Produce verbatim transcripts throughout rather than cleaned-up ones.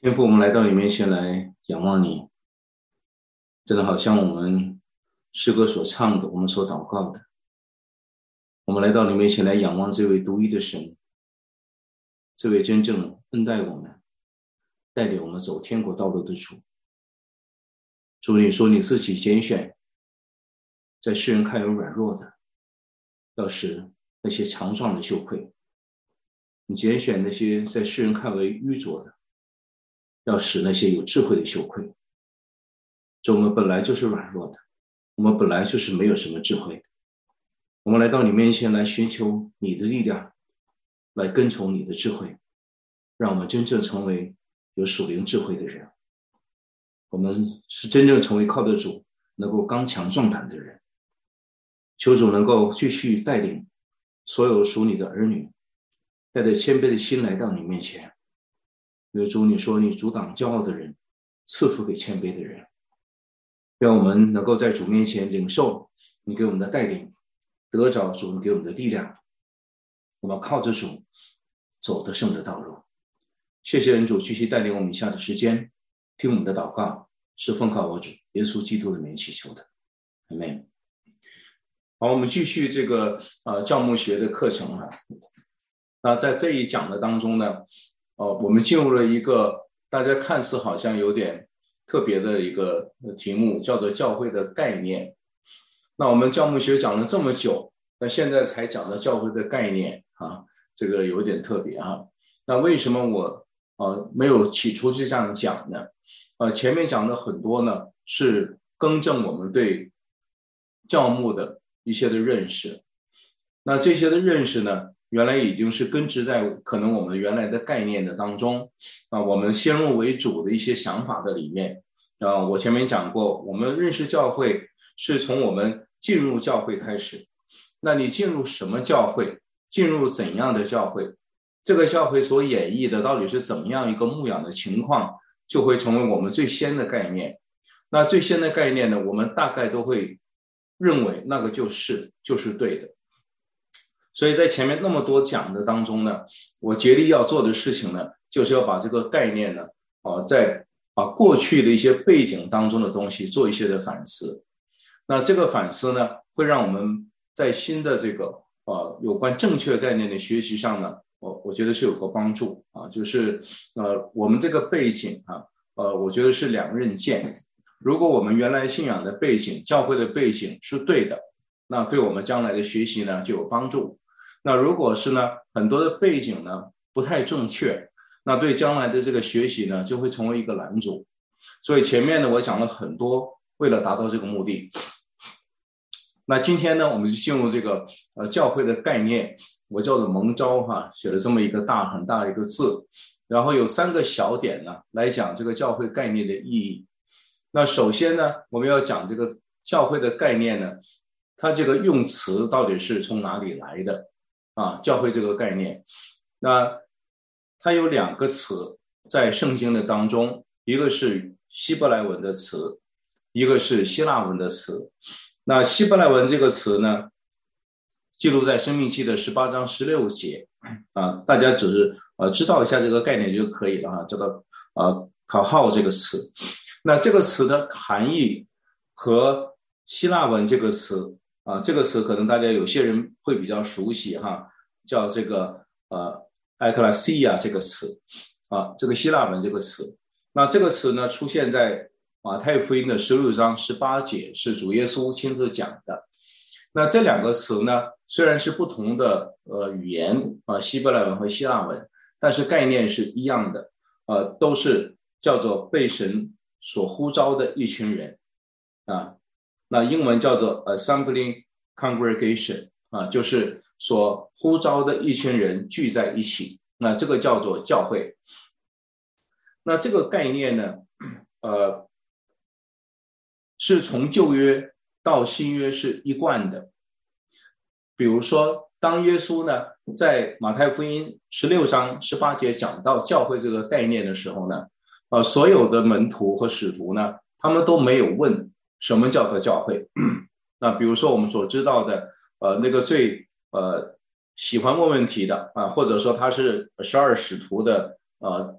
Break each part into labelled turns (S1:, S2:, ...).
S1: 天父，我们来到你面前来仰望你，真的好像我们诗歌所唱的，我们所祷告的。我们来到你面前来仰望这位独一的神，这位真正恩待我们、带领我们走天国道路的主。主，你说你自己拣选在世人看有软弱的，要使那些强壮的羞愧；你拣选那些在世人看为愚拙的，要使那些有智慧的羞愧。这我们本来就是软弱的，我们本来就是没有什么智慧的。我们来到你面前来寻求你的力量，来跟从你的智慧，让我们真正成为有属灵智慧的人。我们是真正成为靠得主，能够刚强壮胆的人。求主能够继续带领所有属你的儿女，带着谦卑的心来到你面前。因为主你说你阻挡骄傲的人，赐福给谦卑的人。让我们能够在主面前领受你给我们的带领，得着主给我们的力量，我们靠着主走得胜的道路。谢谢恩主继续带领我们以下的时间，听我们的祷告，是奉靠我主耶稣基督的名祈求的，阿们。好，我们继续这个呃教牧学的课程啊。那在这一讲的当中呢，呃，我们进入了一个大家看似好像有点特别的一个题目，叫做教会的概念。那我们教牧学讲了这么久，那现在才讲到教会的概念啊，这个有点特别啊。那为什么我呃没有起初就这样讲呢？呃，前面讲的很多呢是更正我们对教牧的一些的认识。那这些的认识呢，原来已经是根植在可能我们原来的概念的当中啊，我们先入为主的一些想法的里面啊。我前面讲过，我们认识教会是从我们进入教会开始。那你进入什么教会，进入怎样的教会，这个教会所演绎的到底是怎么样一个牧养的情况，就会成为我们最先的概念。那最先的概念呢，我们大概都会认为那个就是就是对的。所以在前面那么多讲的当中呢，我竭力要做的事情呢，就是要把这个概念呢，呃、在把过去的一些背景当中的东西做一些的反思。那这个反思呢，会让我们在新的这个呃有关正确概念的学习上呢，我我觉得是有个帮助啊。就是呃我们这个背景啊，呃我觉得是两刃剑。如果我们原来信仰的背景、教会的背景是对的，那对我们将来的学习呢就有帮助。那如果是呢很多的背景呢不太正确，那对将来的这个学习呢就会成为一个拦阻。所以前面呢我讲了很多，为了达到这个目的。那今天呢我们就进入这个呃教会的概念，我叫做蒙召哈，写了这么一个大很大的一个字，然后有三个小点呢来讲这个教会概念的意义。那首先呢我们要讲这个教会的概念呢，它这个用词到底是从哪里来的啊？教会这个概念，那它有两个词在圣经的当中，一个是希伯来文的词，一个是希腊文的词。那希伯来文这个词呢，记录在申命记的十八章十六节啊，大家只是呃知道一下这个概念就可以了啊，这个呃考号这个词。那这个词的含义和希腊文这个词啊，这个词可能大家有些人会比较熟悉哈，叫这个呃艾克拉西亚这个词啊，这个希腊文这个词。那这个词呢出现在马太福音的十六章十八节，是主耶稣亲自讲的。那这两个词呢虽然是不同的呃语言啊，希伯来文和希腊文，但是概念是一样的，呃都是叫做被神所呼召的一群人啊。那英文叫做 assembling congregation 啊，就是所呼召的一群人聚在一起，那这个叫做教会。那这个概念呢呃是从旧约到新约是一贯的。比如说当耶稣呢在马太福音十六章十八节讲到教会这个概念的时候呢，呃所有的门徒和使徒呢，他们都没有问什么叫做教会。那比如说我们所知道的呃那个最呃喜欢问问题的啊，或者说他是十二使徒的呃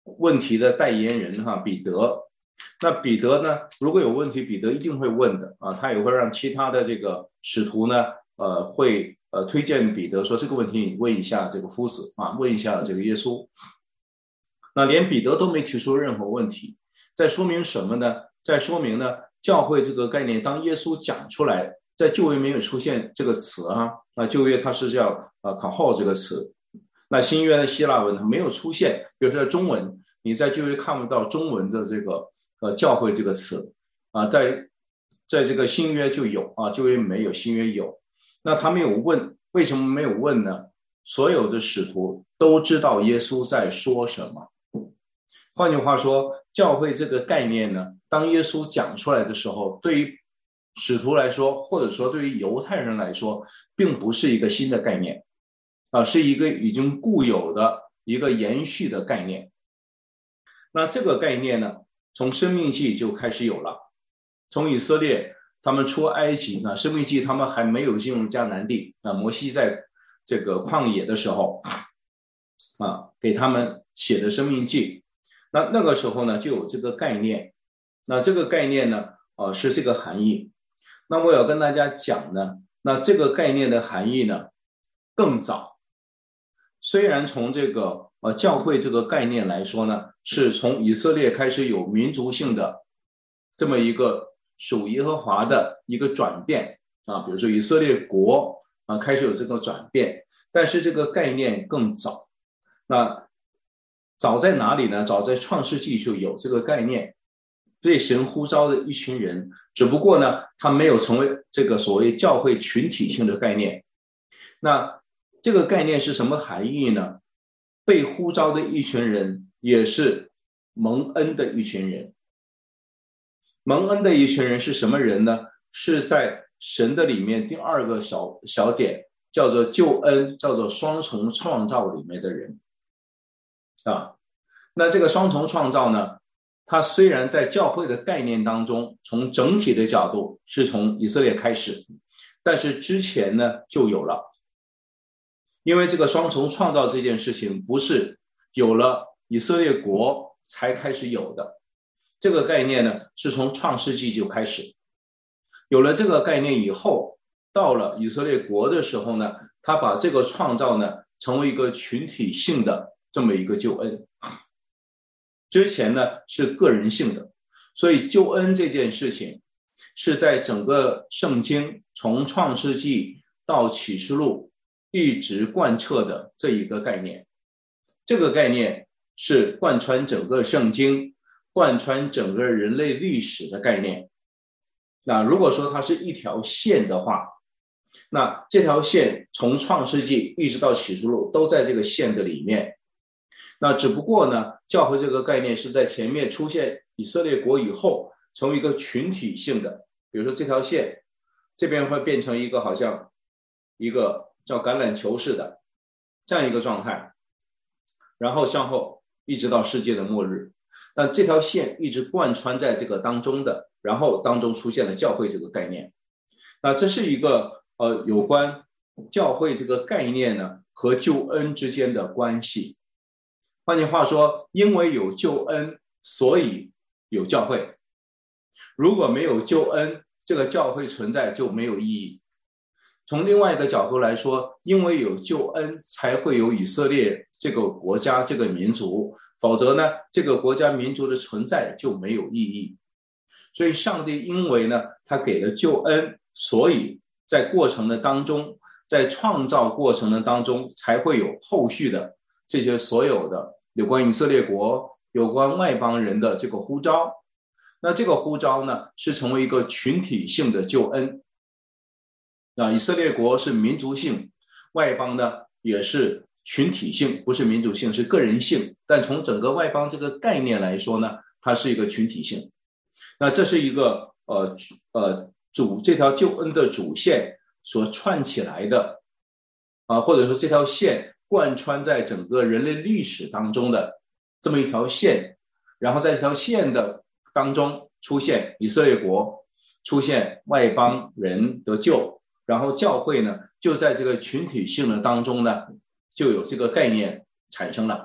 S1: 问题的代言人哈，彼得。那彼得呢，如果有问题，彼得一定会问的啊，他也会让其他的这个使徒呢，呃，会呃推荐彼得说这个问题你问一下这个夫子啊，问一下这个耶稣。那连彼得都没提出任何问题，在说明什么呢？在说明呢，教会这个概念，当耶稣讲出来，在旧约没有出现这个词啊，那旧约它是叫呃 kahal 这个词，那新约的希腊文它没有出现，比如说中文，你在旧约看不到中文的这个呃教会这个词啊，在在这个新约就有啊，旧约没有，新约有。那他没有问，为什么没有问呢？所有的使徒都知道耶稣在说什么。换句话说，教会这个概念呢，当耶稣讲出来的时候，对于使徒来说，或者说对于犹太人来说，并不是一个新的概念啊，是一个已经固有的一个延续的概念。那这个概念呢，从申命记就开始有了，从以色列他们出埃及呢，申命记他们还没有进入迦南地啊，摩西在这个旷野的时候啊，给他们写的申命记。那那个时候呢，就有这个概念。那这个概念呢，呃，是这个含义。那我要跟大家讲呢，那这个概念的含义呢，更早。虽然从这个呃教会这个概念来说呢，是从以色列开始有民族性的这么一个属耶和华的一个转变啊，比如说以色列国啊开始有这个转变，但是这个概念更早。那早在哪里呢？早在创世纪就有这个概念，对神呼召的一群人，只不过呢，他没有成为这个所谓教会群体性的概念。那这个概念是什么含义呢？被呼召的一群人，也是蒙恩的一群人。蒙恩的一群人是什么人呢？是在神的里面第二个小小点，叫做救恩，叫做双重创造里面的人。啊，那这个双重创造呢，它虽然在教会的概念当中，从整体的角度是从以色列开始，但是之前呢就有了。因为这个双重创造这件事情不是有了以色列国才开始有的，这个概念呢是从创世纪就开始。有了这个概念以后，到了以色列国的时候呢，他把这个创造呢成为一个群体性的这么一个救恩。之前呢是个人性的，所以救恩这件事情是在整个圣经从创世纪到启示录一直贯彻的这一个概念。这个概念是贯穿整个圣经，贯穿整个人类历史的概念。那如果说它是一条线的话，那这条线从创世纪一直到启示录都在这个线的里面。那只不过呢，教会这个概念是在前面出现以色列国以后，成为一个群体性的，比如说这条线这边会变成一个好像一个叫橄榄球似的这样一个状态，然后向后一直到世界的末日。那这条线一直贯穿在这个当中的，然后当中出现了教会这个概念。那这是一个呃有关教会这个概念呢和救恩之间的关系。换句话说，因为有救恩，所以有教会。如果没有救恩，这个教会存在就没有意义。从另外一个角度来说，因为有救恩，才会有以色列这个国家这个民族，否则呢，这个国家民族的存在就没有意义。所以上帝因为呢，他给了救恩，所以在过程的当中，在创造过程的当中，才会有后续的这些所有的有关以色列国、有关外邦人的这个呼召。那这个呼召呢，是成为一个群体性的救恩。那以色列国是民族性，外邦呢也是群体性，不是民族性，是个人性。但从整个外邦这个概念来说呢，它是一个群体性。那这是一个呃呃主这条救恩的主线所串起来的啊，或者说这条线贯穿在整个人类历史当中的这么一条线，然后在这条线的当中出现以色列国，出现外邦人得救，然后教会呢就在这个群体性的当中呢就有这个概念产生了。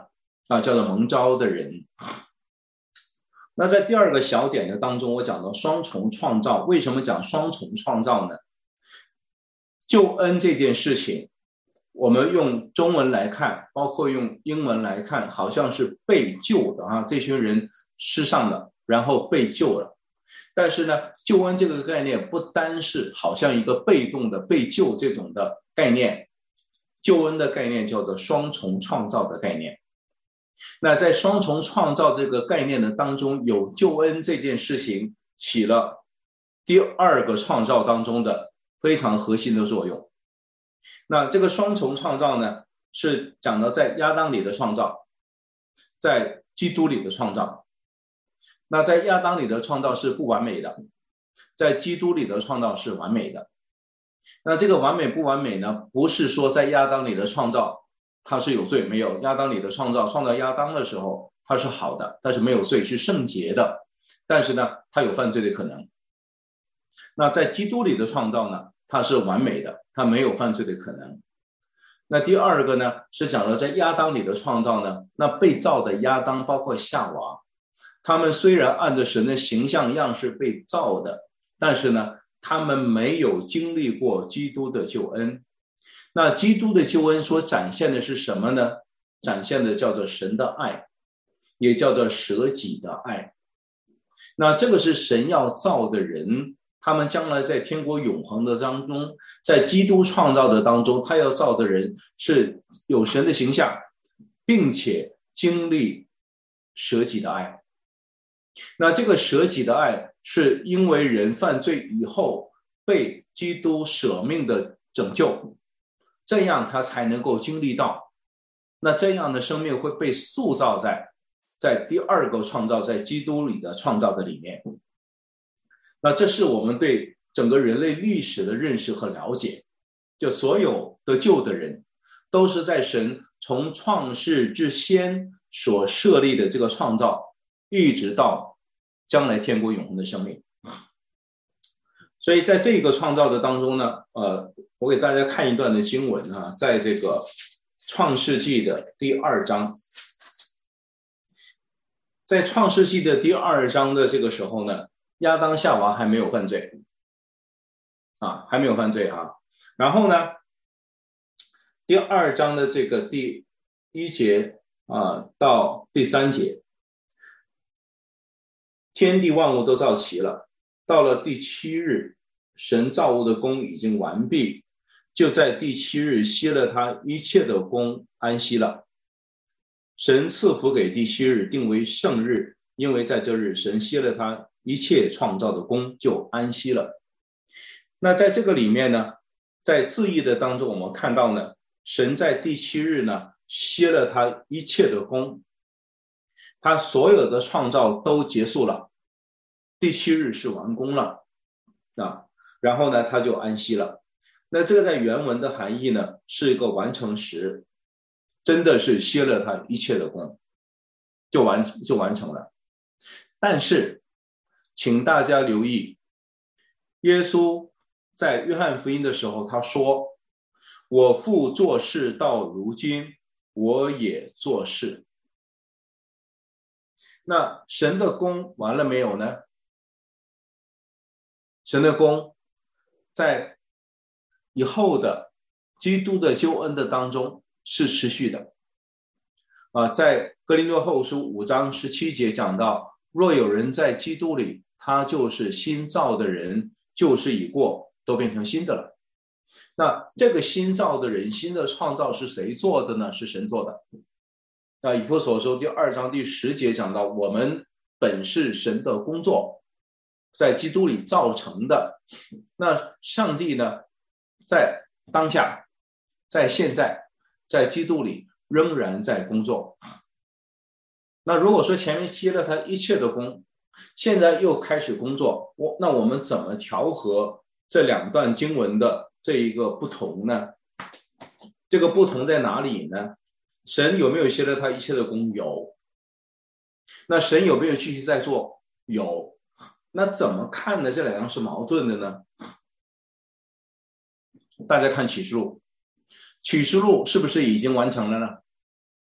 S1: 啊，叫做蒙召的人。那在第二个小点的当中，我讲到双重创造。为什么讲双重创造呢？救恩这件事情，我们用中文来看，包括用英文来看，好像是被救的啊，这群人失丧了，然后被救了。但是呢，救恩这个概念不单是好像一个被动的被救这种的概念，救恩的概念叫做双重创造的概念。那在双重创造这个概念的当中，有救恩这件事情起了第二个创造当中的非常核心的作用。那这个双重创造呢，是讲到在亚当里的创造，在基督里的创造。那在亚当里的创造是不完美的，在基督里的创造是完美的。那这个完美不完美呢，不是说在亚当里的创造它是有罪，没有。亚当里的创造，创造亚当的时候它是好的，它是没有罪，是圣洁的，但是呢它有犯罪的可能。那在基督里的创造呢，它是完美的，它没有犯罪的可能。那第二个呢，是讲了在亚当里的创造呢，那被造的亚当包括夏娃，他们虽然按照神的形象样式被造的，但是呢他们没有经历过基督的救恩。那基督的救恩所展现的是什么呢？展现的叫做神的爱，也叫做舍己的爱。那这个是神要造的人，他们将来在天国永恒的当中，在基督创造的当中，他要造的人是有神的形象，并且经历舍己的爱。那这个舍己的爱是因为人犯罪以后被基督舍命的拯救，这样他才能够经历到，那这样的生命会被塑造在在第二个创造，在基督里的创造的里面。那这是我们对整个人类历史的认识和了解，就所有得救的人都是在神从创世之先所设立的这个创造，一直到将来天国永恒的生命。所以在这个创造的当中呢，呃，我给大家看一段的经文啊，在这个创世纪的第二章，在创世纪的第二章的这个时候呢，亚当夏娃还没有犯罪啊，还没有犯罪啊。然后呢，第二章的这个第一节啊到第三节，天地万物都造齐了，到了第七日，神造物的工已经完毕，就在第七日歇了他一切的工，安息了。神赐福给第七日，定为圣日，因为在这日神歇了他一切创造的工，就安息了。那在这个里面呢，在字义的当中我们看到呢，神在第七日呢歇了他一切的工，他所有的创造都结束了，第七日是完工了啊，然后呢他就安息了。那这个在原文的含义呢，是一个完成时，真的是歇了他一切的工，就完就完成了。但是请大家留意，耶稣在约翰福音的时候他说，我父做事到如今，我也做事。那神的工完了没有呢？神的工在以后的基督的救恩的当中是持续的啊，在哥林多后书五章十七节讲到，若有人在基督里，他就是新造的人，旧事已过，都变成新的了。那这个新造的人，新的创造是谁做的呢？是神做的。那以弗所书第二章第十节讲到，我们本是神的工作，在基督里造成的。那上帝呢，在当下，在现在，在基督里仍然在工作。那如果说前面歇了他一切的工，现在又开始工作，那我们怎么调和这两段经文的这一个不同呢？这个不同在哪里呢？神有没有歇了他一切的工？有。那神有没有继续在做？有。那怎么看呢？这两样是矛盾的呢？大家看启示录，启示录是不是已经完成了呢？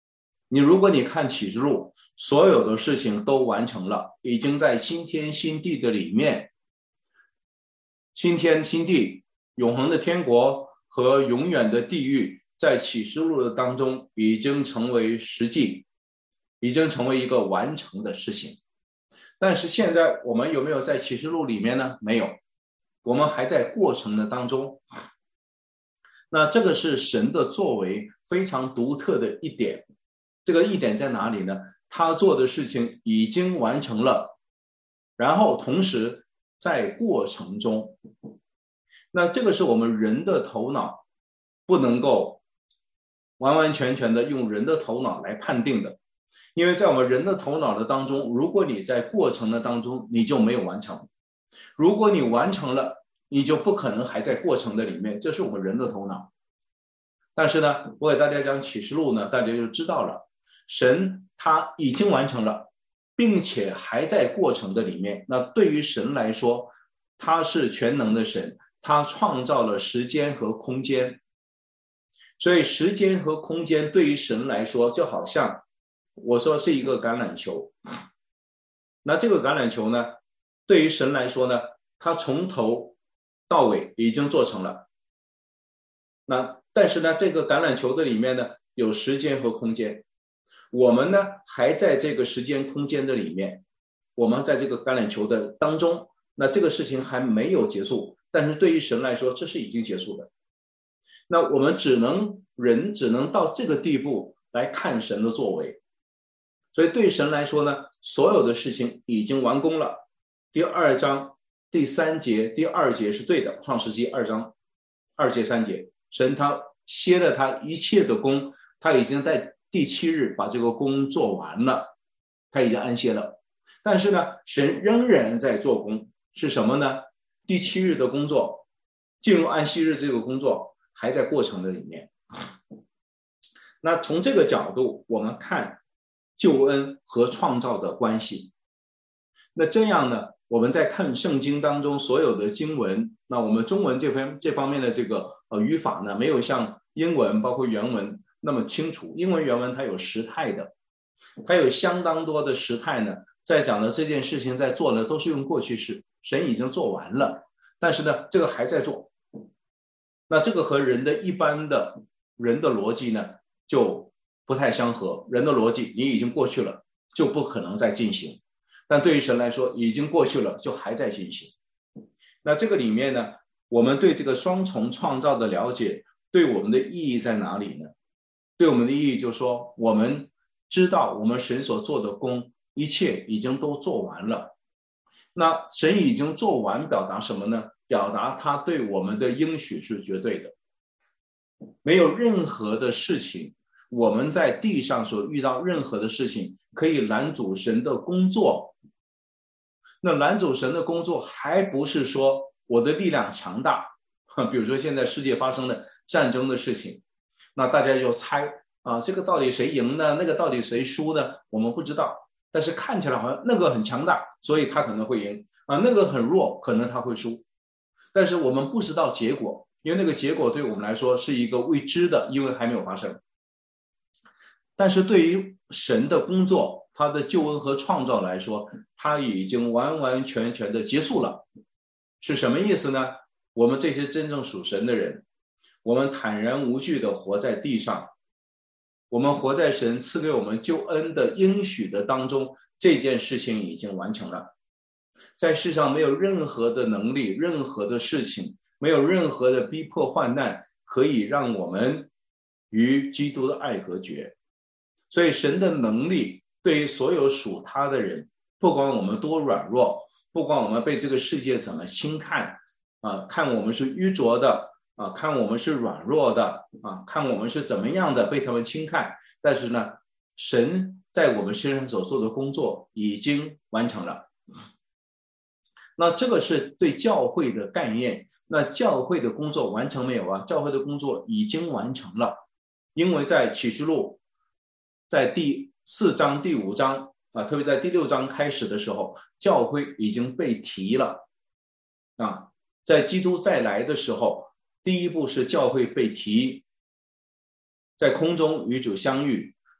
S1: 你如果你看启示录，所有的事情都完成了，已经在新天新地的里面，新天新地，永恒的天国和永远的地狱，在启示录的当中已经成为实际，已经成为一个完成的事情。但是现在我们有没有在启示录里面呢？没有，我们还在过程的当中。那这个是神的作为非常独特的一点。这个一点在哪里呢？他做的事情已经完成了，然后同时在过程中。那这个是我们人的头脑不能够完完全全的用人的头脑来判定的。因为在我们人的头脑的当中，如果你在过程的当中，你就没有完成；如果你完成了，你就不可能还在过程的里面，这是我们人的头脑。但是呢，我给大家讲启示录呢，大家就知道了，神他已经完成了，并且还在过程的里面。那对于神来说，他是全能的神，他创造了时间和空间，所以时间和空间对于神来说，就好像我说是一个橄榄球。那这个橄榄球呢，对于神来说呢，他从头到尾已经做成了。那但是呢，这个橄榄球的里面呢，有时间和空间。我们呢，还在这个时间空间的里面，我们在这个橄榄球的当中，那这个事情还没有结束，但是对于神来说，这是已经结束的。那我们只能人只能到这个地步来看神的作为。所以对神来说呢，所有的事情已经完工了。第二章第三节第二节是对的，创世纪二章二节三节，神他歇了他一切的工，他已经在第七日把这个工做完了，他已经安歇了。但是呢，神仍然在做工，是什么呢？第七日的工作，进入安息日这个工作还在过程的里面。那从这个角度我们看救恩和创造的关系。那这样呢，我们在看圣经当中所有的经文，那我们中文这方这方面的这个呃语法呢，没有像英文包括原文那么清楚。英文原文它有时态的，它有相当多的时态呢，在讲的这件事情在做的都是用过去式，神已经做完了，但是呢，这个还在做。那这个和人的一般的人的逻辑呢，就不太相合。人的逻辑，你已经过去了，就不可能再进行。但对于神来说，已经过去了，就还在进行。那这个里面呢，我们对这个双重创造的了解，对我们的意义在哪里呢？对我们的意义就是说，我们知道我们神所做的工，一切已经都做完了。那神已经做完，表达什么呢？表达他对我们的应许是绝对的。没有任何的事情，我们在地上所遇到任何的事情，可以拦阻神的工作。那拦阻神的工作，还不是说我的力量强大，比如说现在世界发生的战争的事情，那大家就猜啊，这个到底谁赢呢？那个到底谁输呢？我们不知道，但是看起来好像那个很强大，所以他可能会赢啊，那个很弱，可能他会输。但是我们不知道结果，因为那个结果对我们来说是一个未知的，因为还没有发生。但是对于神的工作，他的救恩和创造来说，他已经完完全全的结束了。是什么意思呢？我们这些真正属神的人，我们坦然无惧的活在地上，我们活在神赐给我们救恩的应许的当中，这件事情已经完成了。在世上没有任何的能力，任何的事情，没有任何的逼迫患难可以让我们与基督的爱隔绝。所以神的能力对于所有属他的人，不管我们多软弱，不管我们被这个世界怎么轻看啊，看我们是愚拙的啊，看我们是软弱的啊，看我们是怎么样的被他们轻看，但是呢，神在我们身上所做的工作已经完成了。那这个是对教会的概念。那教会的工作完成没有啊？教会的工作已经完成了，因为在启示录在第四章第五章啊，特别在第六章开始的时候，教会已经被提了啊。在基督再来的时候，第一步是教会被提，在空中与主相遇，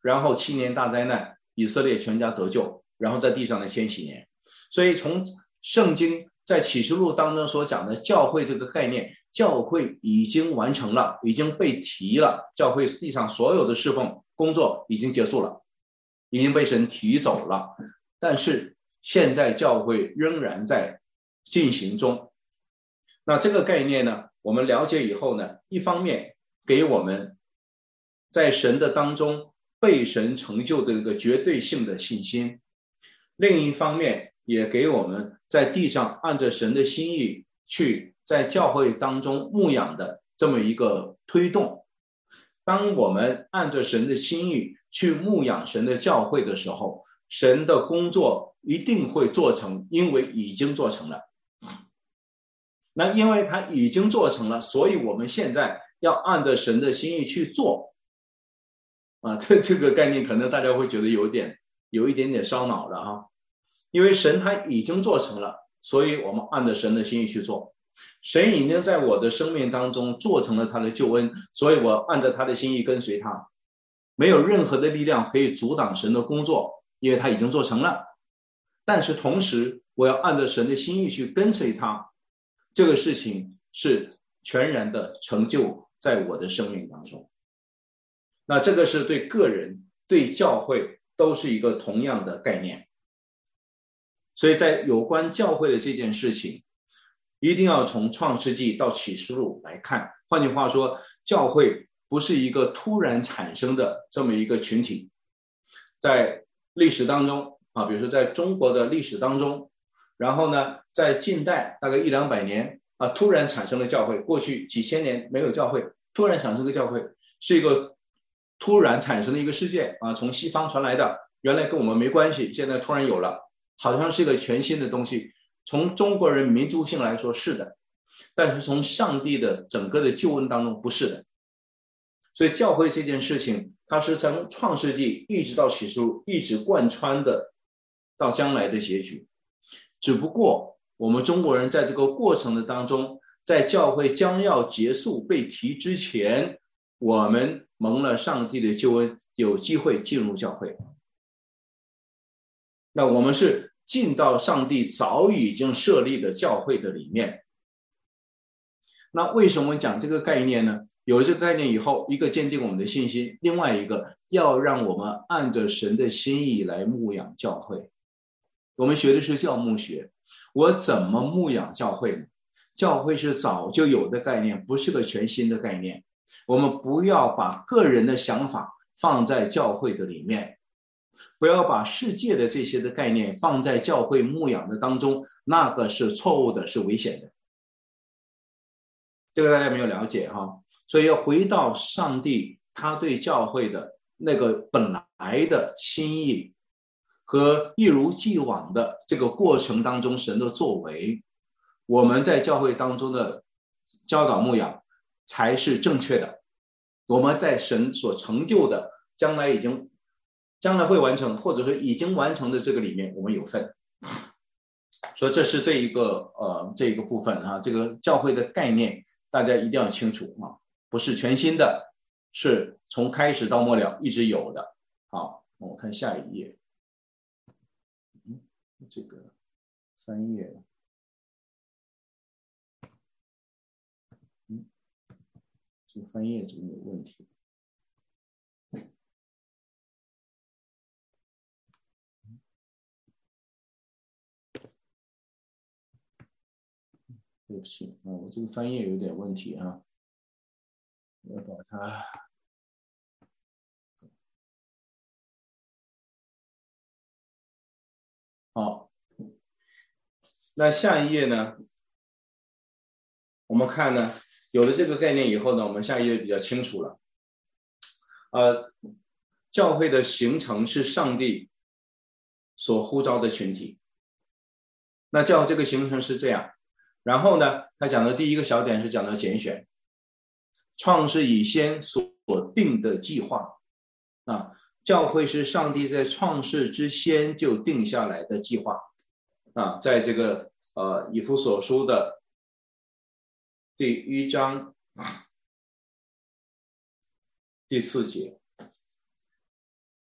S1: 然后七年大灾难，以色列全家得救，然后在地上的千禧年。所以从圣经在启示录当中所讲的教会这个概念，教会已经完成了，已经被提了，教会地上所有的侍奉工作已经结束了，已经被神提走了。但是现在教会仍然在进行中。那这个概念呢，我们了解以后呢，一方面给我们在神的当中被神成就的一个绝对性的信心，另一方面也给我们在地上按着神的心意去在教会当中牧养的这么一个推动。当我们按着神的心意去牧养神的教会的时候，神的工作一定会做成，因为已经做成了。那因为他已经做成了，所以我们现在要按着神的心意去做啊，这这个概念可能大家会觉得有点有一点点烧脑了哈。因为神他已经做成了，所以我们按着神的心意去做。神已经在我的生命当中做成了他的救恩，所以我按着他的心意跟随他。没有任何的力量可以阻挡神的工作，因为他已经做成了。但是同时我要按着神的心意去跟随他，这个事情是全然的成就在我的生命当中。那这个是对个人对教会都是一个同样的概念。所以在有关教会的这件事情，一定要从创世纪到启示录来看。换句话说，教会不是一个突然产生的这么一个群体。在历史当中啊，比如说在中国的历史当中，然后呢，在近代大概一两百年啊，突然产生了教会。过去几千年没有教会，突然产生个教会，是一个突然产生的一个事件啊，从西方传来的，原来跟我们没关系，现在突然有了，好像是一个全新的东西。从中国人民族性来说是的，但是从上帝的整个的救恩当中不是的。所以教会这件事情，它是从创世纪一直到启示录一直贯穿的到将来的结局。只不过我们中国人在这个过程的当中，在教会将要结束被提之前，我们蒙了上帝的救恩，有机会进入教会。那我们是进到上帝早已经设立的教会的里面。那为什么讲这个概念呢？有这个概念以后，一个坚定我们的信心，另外一个要让我们按着神的心意来牧养教会。我们学的是教牧学，我怎么牧养教会呢？教会是早就有的概念，不是个全新的概念。我们不要把个人的想法放在教会的里面，不要把世界的这些的概念放在教会牧养的当中，那个是错误的，是危险的。这个大家没有了解哈，所以要回到上帝他对教会的那个本来的心意和一如既往的这个过程当中神的作为，我们在教会当中的教导牧养才是正确的。我们在神所成就的将来已经将来会完成，或者说已经完成的这个里面我们有份。所以这是这一个呃这一个部分啊，这个教会的概念大家一定要清楚啊，不是全新的，是从开始到末了一直有的。好，我看下一页。嗯，这个翻页，嗯，这个翻页怎么有问题？对不起啊，我这个翻页有点问题啊，我要把它。好，那下一页呢？我们看呢，有了这个概念以后呢，我们下一页比较清楚了。呃，教会的形成是上帝所呼召的群体。那教会这个形成是这样，然后呢，他讲的第一个小点是讲到拣选，创世以先所定的计划啊。教会是上帝在创世之先就定下来的计划啊，在这个呃以弗所书的第一章第四节，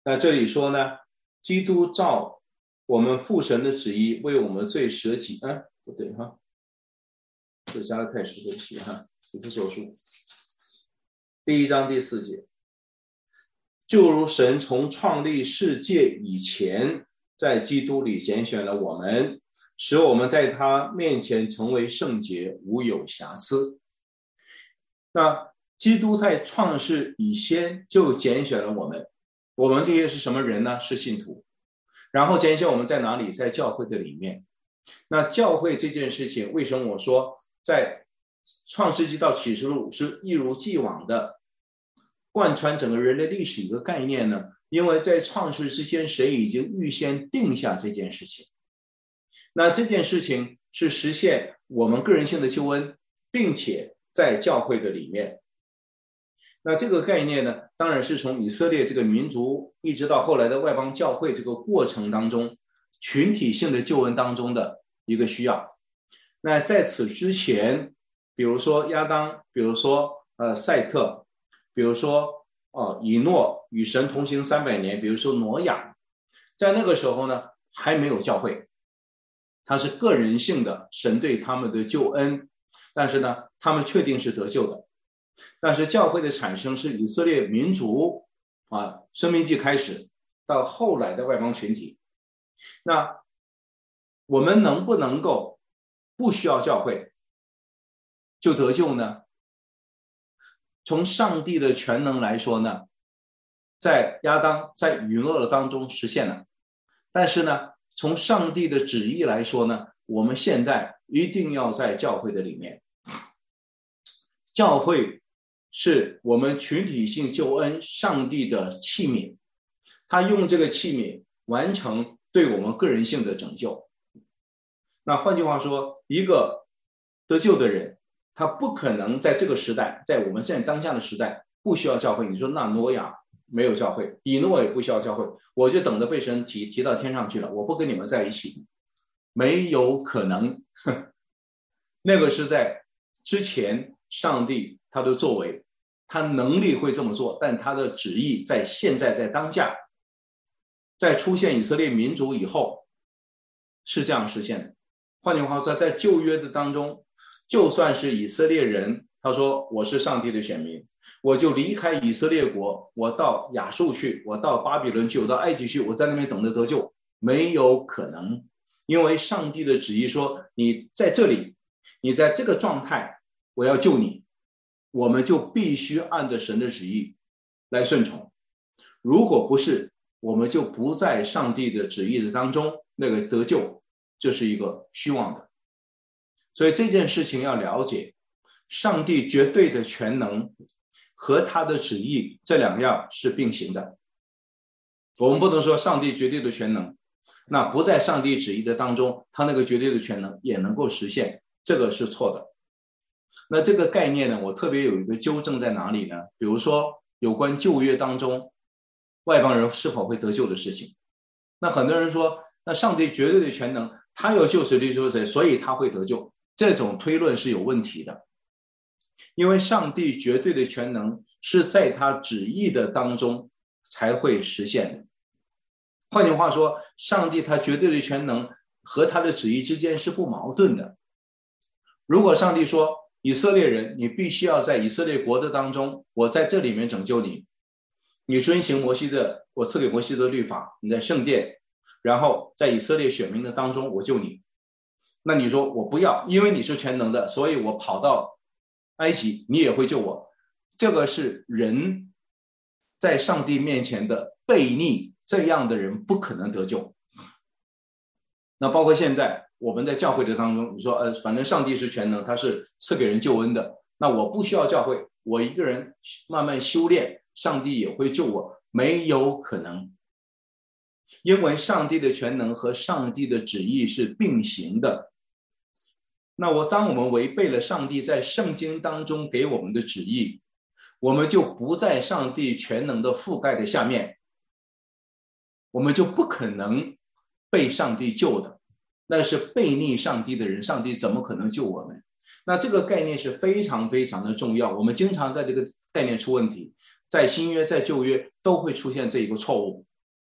S1: 那这里说呢，基督照我们父神的旨意为我们罪舍己，哎，不对哈，这加拉太书对不起哈，以弗所书第一章第四节，就如神从创立世界以前，在基督里拣选了我们，使我们在他面前成为圣洁，无有瑕疵。那基督在创世以前就拣选了我们，我们这些是什么人呢？是信徒。然后拣选我们在哪里？在教会的里面。那教会这件事情，为什么我说在创世纪到启示录是一如既往的贯穿整个人类历史一个概念呢？因为在创世之前，神已经预先定下这件事情。那这件事情是实现我们个人性的救恩，并且在教会的里面。那这个概念呢，当然是从以色列这个民族一直到后来的外邦教会这个过程当中，群体性的救恩当中的一个需要。那在此之前，比如说亚当，比如说呃赛特，比如说呃以诺与神同行三百年，比如说挪亚，在那个时候呢还没有教会，它是个人性的神对他们的救恩，但是呢他们确定是得救的。但是教会的产生是以色列民族啊，申命记开始到后来的外邦群体。那我们能不能够不需要教会就得救呢？从上帝的全能来说呢，在亚当在允诺的当中实现了。但是呢，从上帝的旨意来说呢，我们现在一定要在教会的里面。教会是我们群体性救恩上帝的器皿，他用这个器皿完成对我们个人性的拯救。那换句话说，一个得救的人，他不可能在这个时代，在我们现在当下的时代不需要教会。你说那挪亚没有教会，以诺也不需要教会，我就等着被神提提到天上去了，我不跟你们在一起，没有可能。那个是在之前上帝他的作为，他能力会这么做，但他的旨意在现在在当下，在出现以色列民族以后是这样实现的。换句话说，在旧约的当中，就算是以色列人，他说我是上帝的选民，我就离开以色列国，我到亚述去，我到巴比伦去，我到埃及去，我在那边等着得救，没有可能。因为上帝的旨意说，你在这里，你在这个状态，我要救你，我们就必须按着神的旨意来顺从。如果不是，我们就不在上帝的旨意的当中，那个得救就是一个虚妄的。所以这件事情要了解，上帝绝对的全能和他的旨意这两样是并行的。我们不能说上帝绝对的全能，那不在上帝旨意的当中，他那个绝对的全能也能够实现，这个是错的。那这个概念呢，我特别有一个纠正在哪里呢？比如说有关旧约当中外邦人是否会得救的事情，那很多人说，那上帝绝对的全能，他有救谁就救谁，所以他会得救，这种推论是有问题的。因为上帝绝对的全能是在他旨意的当中才会实现的。换句话说，上帝他绝对的全能和他的旨意之间是不矛盾的。如果上帝说以色列人，你必须要在以色列国的当中，我在这里面拯救你，你遵行摩西的，我赐给摩西的律法，你在圣殿，然后在以色列选民的当中我救你，那你说我不要，因为你是全能的，所以我跑到埃及，你也会救我。这个是人在上帝面前的悖逆，这样的人不可能得救。那包括现在我们在教会的当中，你说呃，反正上帝是全能，他是赐给人救恩的，那我不需要教会，我一个人慢慢修炼，上帝也会救我，没有可能。因为上帝的全能和上帝的旨意是并行的。那我当我们违背了上帝在圣经当中给我们的旨意，我们就不在上帝全能的覆盖的下面，我们就不可能被上帝救的。那是悖逆上帝的人，上帝怎么可能救我们？那这个概念是非常非常的重要，我们经常在这个概念出问题，在新约在旧约都会出现这一个错误。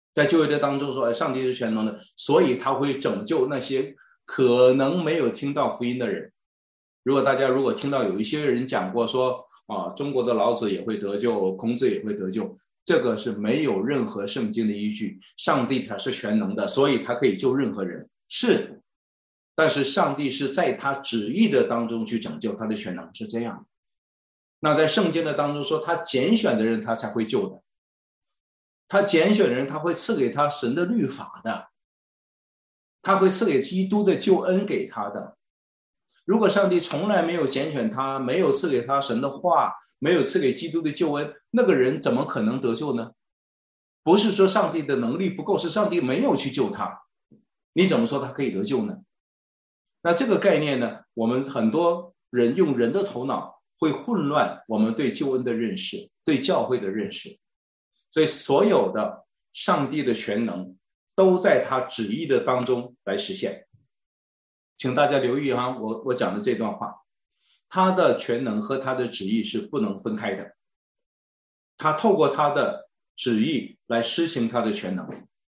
S1: 在旧约的当中说，哎，上帝是全能的，所以他会拯救那些可能没有听到福音的人。如果大家如果听到有一些人讲过说啊，中国的老子也会得救，孔子也会得救，这个是没有任何圣经的依据。上帝他是全能的，所以他可以救任何人，是，但是上帝是在他旨意的当中去拯救，他的全能是这样的。那在圣经的当中说，他拣选的人他才会救的，他拣选的人他会赐给他神的律法的，他会赐给基督的救恩给他的。如果上帝从来没有拣选他，没有赐给他神的话，没有赐给基督的救恩，那个人怎么可能得救呢？不是说上帝的能力不够，是上帝没有去救他，你怎么说他可以得救呢？那这个概念呢，我们很多人用人的头脑会混乱我们对救恩的认识，对教会的认识。所以所有的上帝的全能都在他旨意的当中来实现。请大家留意哈，我我讲的这段话，他的全能和他的旨意是不能分开的。他透过他的旨意来施行他的全能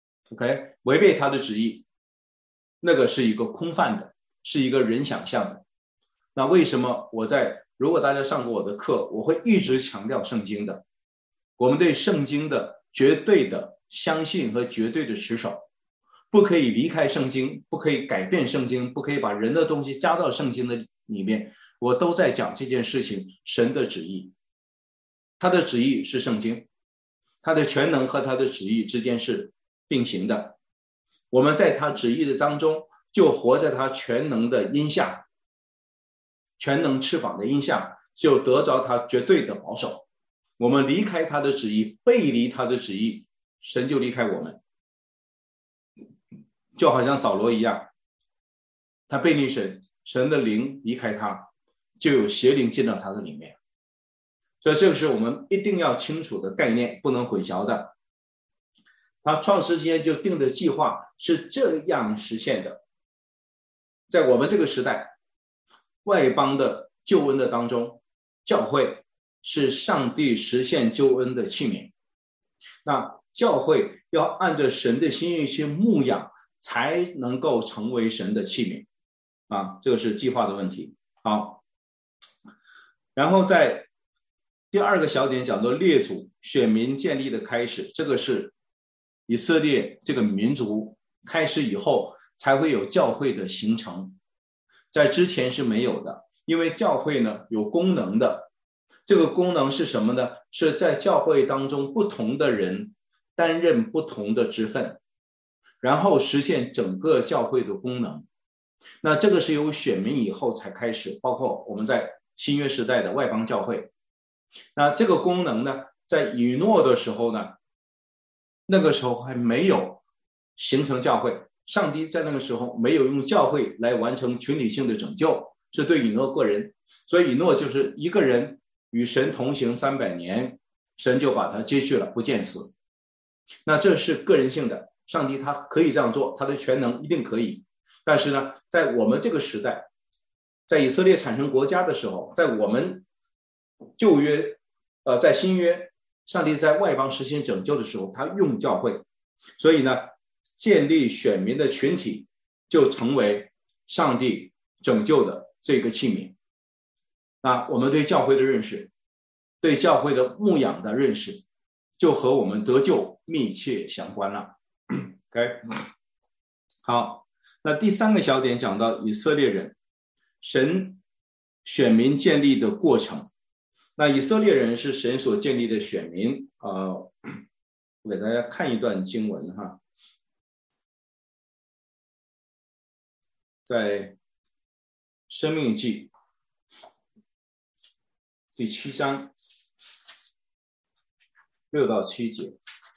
S1: ，OK， 违背他的旨意，那个是一个空泛的，是一个人想象的。那为什么我在如果大家上过我的课，我会一直强调圣经的，我们对圣经的绝对的相信和绝对的持守，不可以离开圣经，不可以改变圣经，不可以把人的东西加到圣经的里面。我都在讲这件事情，神的旨意，他的旨意是圣经，他的全能和他的旨意之间是并行的。我们在他旨意的当中，就活在他全能的荫下，全能翅膀的荫下，就得着他绝对的保守。我们离开他的旨意，背离他的旨意，神就离开我们。就好像扫罗一样，他背离神，神的灵离开他，就有邪灵进到他的里面。所以这个是我们一定要清楚的概念，不能混淆的。他创世之间就定的计划是这样实现的。在我们这个时代，外邦的救恩的当中，教会是上帝实现救恩的器皿。那教会要按照神的心意去牧养，才能够成为神的器皿啊，这个是计划的问题。好，然后在第二个小点讲到列祖选民建立的开始，这个是以色列这个民族开始以后才会有教会的形成，在之前是没有的。因为教会呢有功能的，这个功能是什么呢？是在教会当中不同的人担任不同的职分，然后实现整个教会的功能。那这个是由选民以后才开始，包括我们在新约时代的外邦教会。那这个功能呢，在以诺的时候呢，那个时候还没有形成教会，上帝在那个时候没有用教会来完成群体性的拯救，是对以诺个人。所以以诺就是一个人与神同行三百年，神就把他接去了，不见死。那这是个人性的，上帝他可以这样做，他的全能一定可以。但是呢，在我们这个时代，在以色列产生国家的时候，在我们旧约呃，在新约上帝在外邦实现拯救的时候，他用教会，所以呢建立选民的群体就成为上帝拯救的这个器皿。那我们对教会的认识，对教会的牧养的认识，就和我们得救密切相关了。 OK， 好，那第三个小点讲到以色列人神选民建立的过程。那以色列人是神所建立的选民，呃，我给大家看一段经文哈，在申命记第七章六到七节。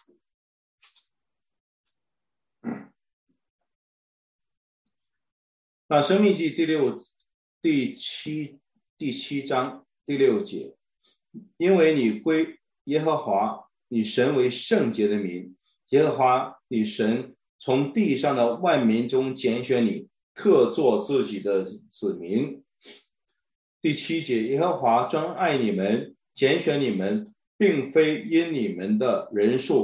S1: 那申命记第六第七第七章第六节，因为你归耶和华你神为圣洁的民，耶和华你神从地上的万民中拣选你，特作自己的子民。第七节，耶和华专爱你们，拣选你们，并非因你们的人数，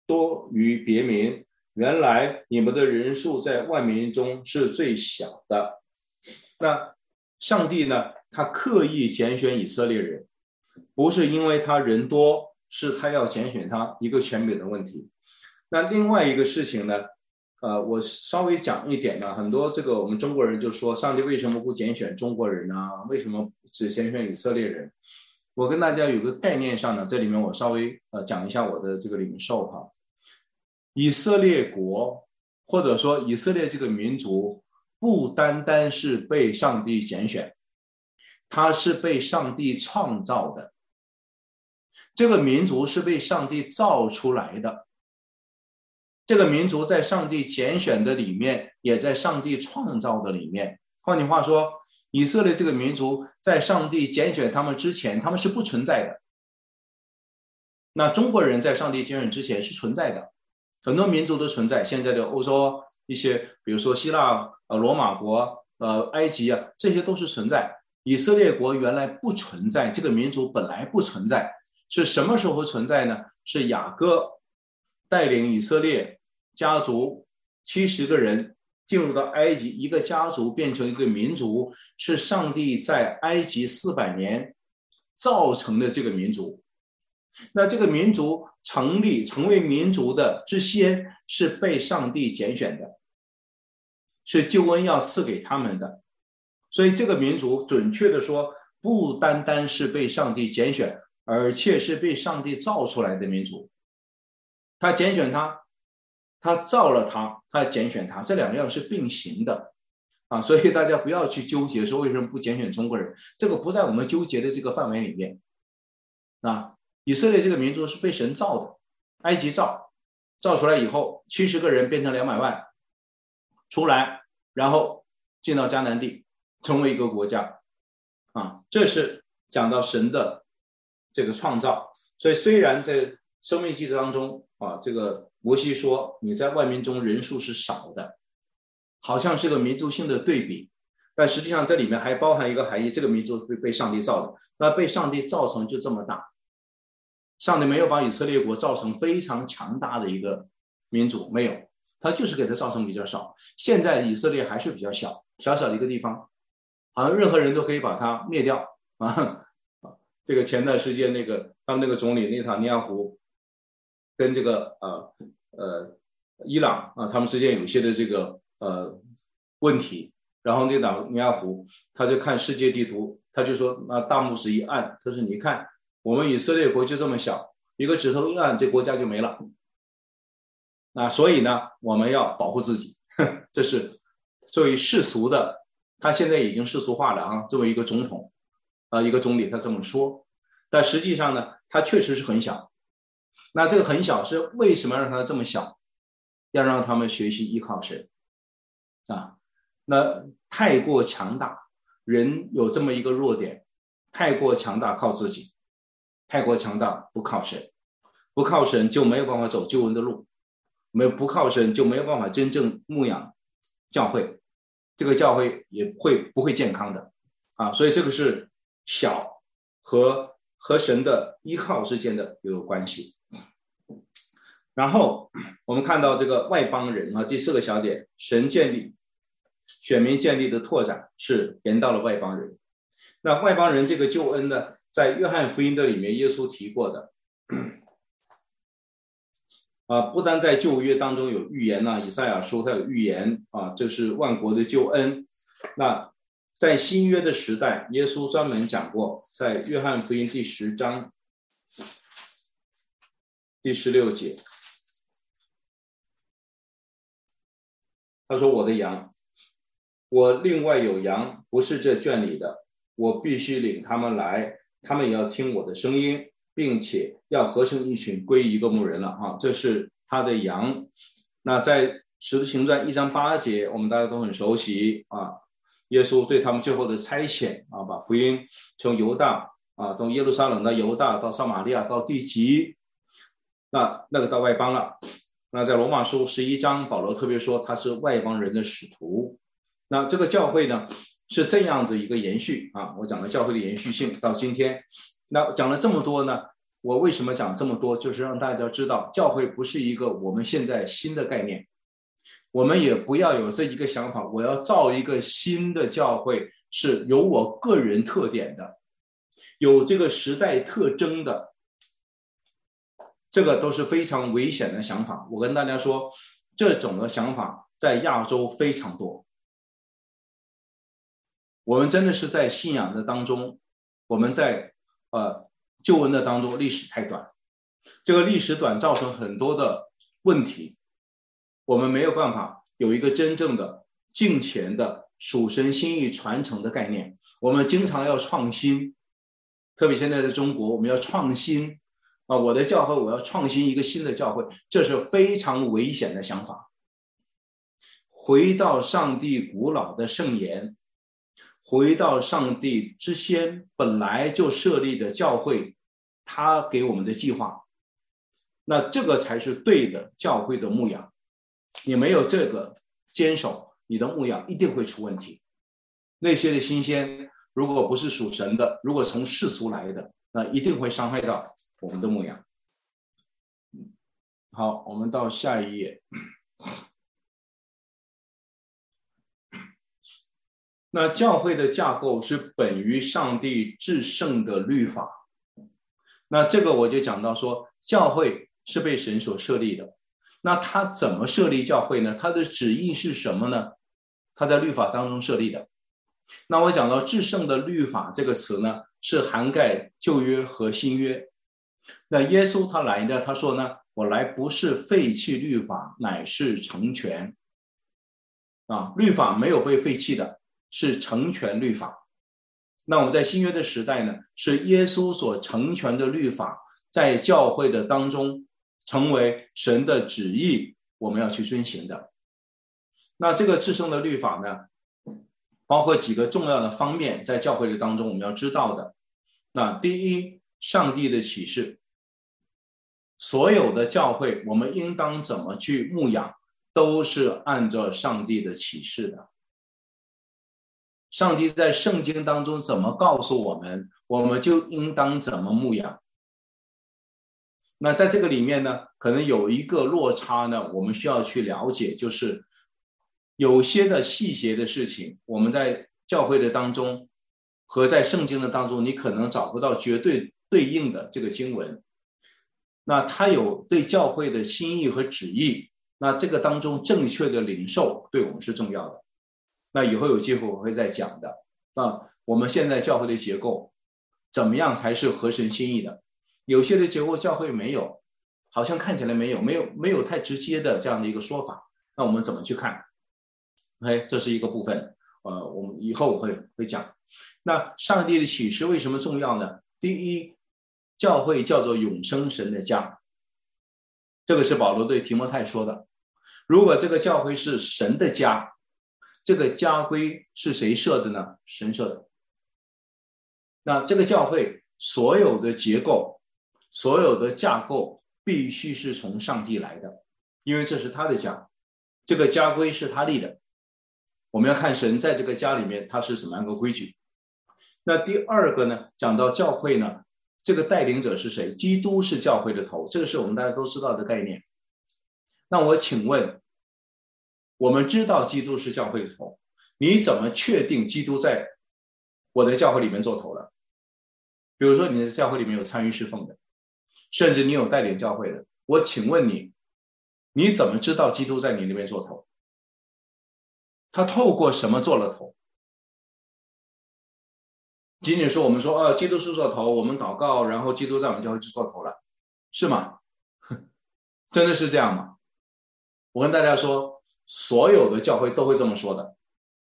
S1: 多于别民，原来你们的人数在万民中是最小的。那上帝呢，他刻意拣选以色列人，不是因为他人多，是他要拣选他一个权柄的问题。那另外一个事情呢，呃，我稍微讲一点呢，很多这个我们中国人就说，上帝为什么不拣选中国人呢？为什么只拣选以色列人？我跟大家有个概念上呢，这里面我稍微呃讲一下我的这个领受哈。以色列国或者说以色列这个民族，不单单是被上帝拣选，它是被上帝创造的。这个民族是被上帝造出来的，这个民族在上帝拣选的里面，也在上帝创造的里面。换句话说，以色列这个民族在上帝拣选他们之前，他们是不存在的。那中国人在上帝拣选之前是存在的，很多民族都存在。现在的欧洲一些，比如说希腊、呃、罗马国、呃、埃及啊，这些都是存在。以色列国原来不存在，这个民族本来不存在，是什么时候存在呢？是雅各带领以色列家族七十个人进入到埃及，一个家族变成一个民族，是上帝在埃及四百年造成的这个民族。那这个民族成立成为民族的之先，是被上帝拣选的，是救恩要赐给他们的。所以这个民族准确的说，不单单是被上帝拣选，而且是被上帝造出来的民族。他拣选他，他造了他，他拣选他，这两样是并行的啊！所以大家不要去纠结说为什么不拣选中国人，这个不在我们纠结的这个范围里面啊。以色列这个民族是被神造的，埃及造，造出来以后，七十个人变成两百万，出来，然后进到迦南地，成为一个国家啊。这是讲到神的这个创造。所以虽然在申命记当中啊，这个摩西说你在万民中人数是少的，好像是个民族性的对比，但实际上这里面还包含一个含义，这个民族是被上帝造的，那被上帝造成就这么大。上帝没有把以色列国造成非常强大的一个民族，没有，他就是给他造成比较少。现在以色列还是比较小，小小的一个地方，好像任何人都可以把它灭掉啊。这个前段时间那个他们那个总理内塔尼亚胡跟这个呃呃伊朗啊，他们之间有一些的这个呃问题，然后内塔尼亚胡他就看世界地图，他就说那大拇指一按，他说你看我们以色列国就这么小，一个指头一按，这国家就没了。那所以呢，我们要保护自己，这是作为世俗的，他现在已经世俗化了啊。作为一个总统，啊、呃，一个总理，他这么说，但实际上呢，他确实是很小。那这个很小是为什么让他这么小？要让他们学习依靠神啊。那太过强大，人有这么一个弱点，太过强大靠自己。太过强大不靠神，不靠神就没有办法走救恩的路，没有不靠神就没有办法真正牧养教会，这个教会也会不会健康的啊！所以这个是小和和神的依靠之间的一个关系。然后我们看到这个外邦人啊，第四个小点，神建立选民建立的拓展是延到了外邦人。那外邦人这个救恩呢，在约翰福音的里面耶稣提过的啊，不单在旧约当中有预言啊，以赛亚书它有预言啊，这是万国的救恩。那在新约的时代，耶稣专门讲过，在约翰福音第十章第十六节，他说我的羊，我另外有羊，不是这圈里的，我必须领他们来，他们也要听我的声音，并且要合成一群归一个牧人了啊，这是他的羊。那在使徒行传一章八节，我们大家都很熟悉啊，耶稣对他们最后的差遣啊，把福音从犹大啊，从耶路撒冷到犹大，到撒玛利亚，到地极，那那个到外邦了。那在罗马书十一章，保罗特别说他是外邦人的使徒。那这个教会呢，是这样子一个延续啊，我讲了教会的延续性到今天。那讲了这么多呢， 我为什么讲这么多，就是让大家知道教会不是一个我们现在新的概念，我们也不要有这一个想法，我要造一个新的教会是有我个人特点的，有这个时代特征的，这个都是非常危险的想法。我跟大家说，这种的想法在亚洲非常多。我们真的是在信仰的当中，我们在呃救恩的当中历史太短，这个历史短造成很多的问题，我们没有办法有一个真正的敬虔的属神心意传承的概念。我们经常要创新，特别现在的中国，我们要创新啊！我的教会我要创新一个新的教会，这是非常危险的想法。回到上帝古老的圣言，回到上帝之先本来就设立的教会，他给我们的计划，那这个才是对的教会的牧养。你没有这个坚守，你的牧养一定会出问题。那些的新鲜如果不是属神的，如果从世俗来的，那一定会伤害到我们的牧养。好，我们到下一页。那教会的架构是本于上帝至圣的律法，那这个我就讲到说，教会是被神所设立的。那他怎么设立教会呢？他的旨意是什么呢？他在律法当中设立的。那我讲到至圣的律法这个词呢，是涵盖旧约和新约。那耶稣他来呢，他说呢，我来不是废弃律法，乃是成全。啊，律法没有被废弃的，是成全律法。那我们在新约的时代呢，是耶稣所成全的律法，在教会的当中成为神的旨意，我们要去遵行的。那这个至圣的律法呢，包括几个重要的方面，在教会的当中我们要知道的。那第一，上帝的启示。所有的教会我们应当怎么去牧养，都是按照上帝的启示的。上帝在圣经当中怎么告诉我们，我们就应当怎么牧养。那在这个里面呢，可能有一个落差呢，我们需要去了解，就是有些的细节的事情，我们在教会的当中和在圣经的当中，你可能找不到绝对对应的这个经文。那它有对教会的心意和旨意，那这个当中正确的领受对我们是重要的。那以后有机会我会再讲的。那我们现在教会的结构怎么样才是合神心意的？有些的结构教会没有，好像看起来没有没有没有太直接的这样的一个说法，那我们怎么去看？ OK， 这是一个部分，呃，我们以后我会会讲。那上帝的启示为什么重要呢？第一，教会叫做永生神的家，这个是保罗对提摩太说的。如果这个教会是神的家，这个家规是谁设的呢？神设的。那这个教会所有的结构，所有的架构必须是从上帝来的，因为这是他的家，这个家规是他立的。我们要看神在这个家里面他是什么样的规矩。那第二个呢，讲到教会呢，这个带领者是谁？基督是教会的头，这个是我们大家都知道的概念。那我请问，我们知道基督是教会的头，你怎么确定基督在我的教会里面做头了？比如说你的教会里面有参与侍奉的，甚至你有带领教会的，我请问你，你怎么知道基督在你那边做头？他透过什么做了头？仅仅说我们说呃，基督是做头，我们祷告，然后基督在我们教会就做头了，是吗？真的是这样吗？我跟大家说，所有的教会都会这么说的，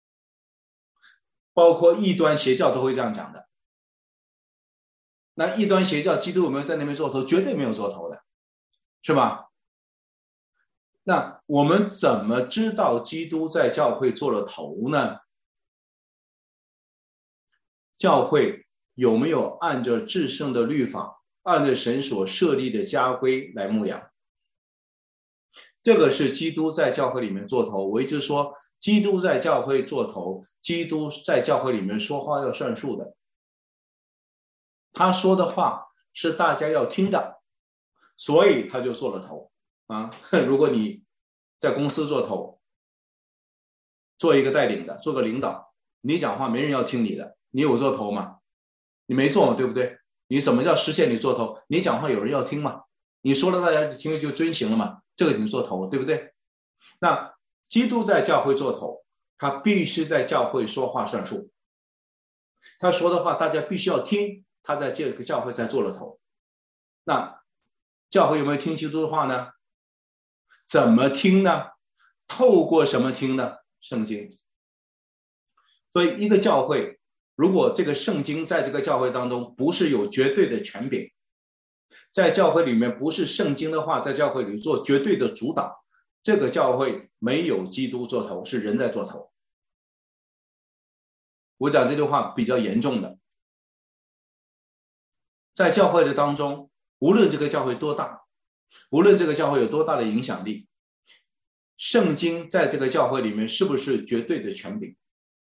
S1: 包括异端邪教都会这样讲的。那异端邪教基督有没有在那边做头？绝对没有做头的，是吧？那我们怎么知道基督在教会做了头呢？教会有没有按照至圣的律法，按照神所设立的家规来牧养？这个是基督在教会里面做头。我一直说，基督在教会做头，基督在教会里面说话要算数的。他说的话是大家要听的，所以他就做了头啊。如果你在公司做头，做一个带领的，做个领导，你讲话没人要听你的，你有做头吗？你没做嘛，对不对？你怎么叫实现你做头？你讲话有人要听吗？你说了大家听就遵行了嘛，这个你做头，对不对？那基督在教会做头，他必须在教会说话算数，他说的话大家必须要听，他在这个教会才做了头。那教会有没有听基督的话呢？怎么听呢？透过什么听呢？圣经。所以一个教会，如果这个圣经在这个教会当中不是有绝对的权柄，在教会里面不是圣经的话在教会里做绝对的主导，这个教会没有基督做头，是人在做头。我讲这句话比较严重的，在教会的当中，无论这个教会多大，无论这个教会有多大的影响力，圣经在这个教会里面是不是绝对的权柄？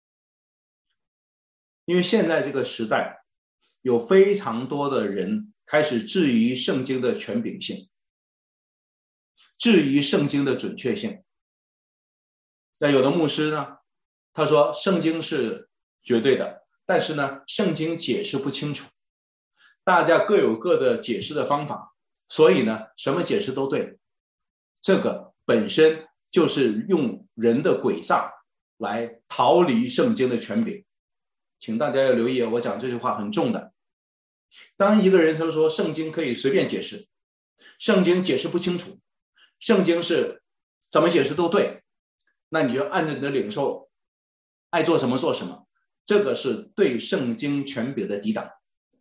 S1: 因为现在这个时代有非常多的人开始质疑圣经的权柄性，质疑圣经的准确性。那有的牧师呢，他说圣经是绝对的，但是呢，圣经解释不清楚，大家各有各的解释的方法，所以呢，什么解释都对。这个本身就是用人的诡诈来逃离圣经的权柄。请大家要留意，我讲这句话很重的。当一个人他说圣经可以随便解释，圣经解释不清楚，圣经是怎么解释都对，那你就按照你的领受，爱做什么做什么，这个是对圣经权柄的抵挡。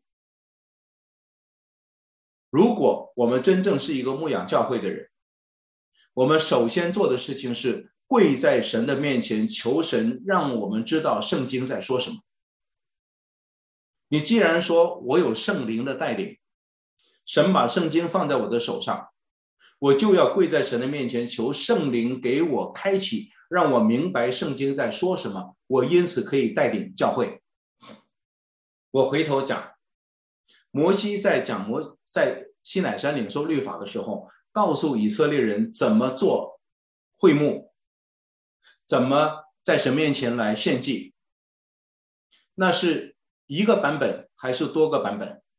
S1: 如果我们真正是一个牧养教会的人，我们首先做的事情是跪在神的面前，求神让我们知道圣经在说什么。你既然说我有圣灵的带领，神把圣经放在我的手上，我就要跪在神的面前，求圣灵给我开启，让我明白圣经在说什么，我因此可以带领教会。我回头讲，摩西在讲摩在西乃山领受律法的时候，告诉以色列人怎么做会幕，怎么在神面前来献祭，那是一个版本还是多个版本？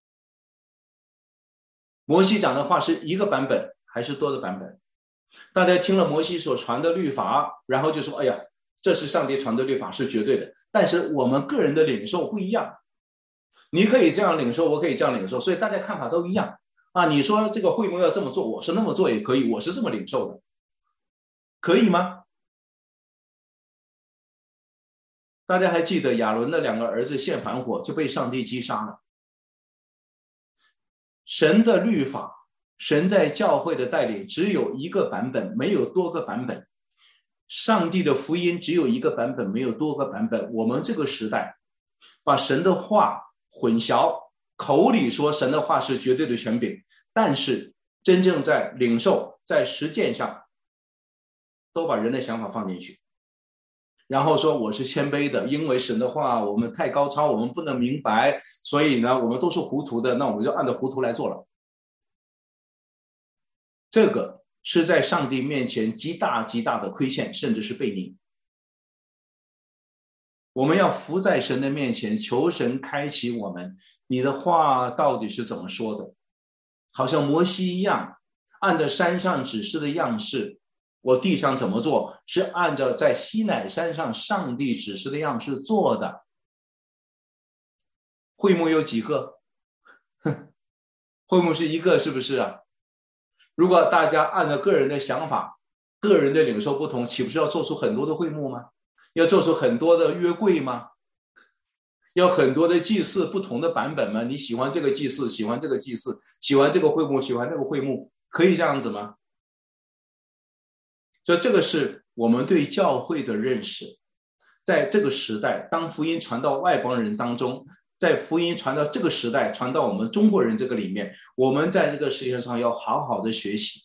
S1: 摩西讲的话是一个版本还是多的版本？大家听了摩西所传的律法，然后就说哎呀，这是上帝传的律法，是绝对的，但是我们个人的领受不一样，你可以这样领受，我可以这样领受，所以大家看法都一样啊。你说这个会幕要这么做，我是那么做也可以，我是这么领受的，可以吗？大家还记得亚伦的两个儿子献反火就被上帝击杀了。神的律法，神在教会的带领只有一个版本，没有多个版本。上帝的福音只有一个版本，没有多个版本。我们这个时代把神的话混淆，口里说神的话是绝对的权柄，但是真正在领受在实践上都把人的想法放进去，然后说我是谦卑的，因为神的话我们太高超，我们不能明白，所以呢我们都是糊涂的，那我们就按照糊涂来做了。这个是在上帝面前极大极大的亏欠，甚至是悖逆。我们要伏在神的面前，求神开启我们，你的话到底是怎么说的？好像摩西一样，按照山上指示的样式，我地上怎么做，是按照在西乃山上上帝指示的样式做的。会幕有几个？会幕是一个，是不是啊？如果大家按照个人的想法，个人的领受不同，岂不是要做出很多的会幕吗？要做出很多的约柜吗？要很多的祭祀不同的版本吗？你喜欢这个祭祀，喜欢这个祭祀，喜欢这个会幕，喜欢那个会幕，可以这样子吗？所以这个是我们对教会的认识。在这个时代，当福音传到外邦人当中，在福音传到这个时代，传到我们中国人这个里面，我们在这个世界上要好好的学习，